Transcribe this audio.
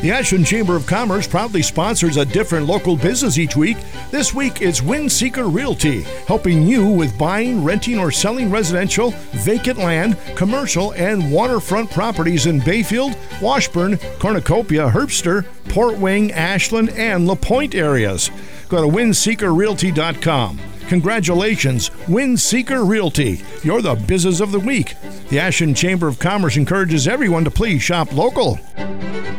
The Ashland Chamber of Commerce proudly sponsors a different local business each week. This week, it's Windseeker Realty, helping you with buying, renting, or selling residential, vacant land, commercial, and waterfront properties in Bayfield, Washburn, Cornucopia, Herbster, Port Wing, Ashland, and LaPointe areas. Go to windseekerrealty.com. Congratulations, Windseeker Realty. You're the business of the week. The Ashland Chamber of Commerce encourages everyone to please shop local.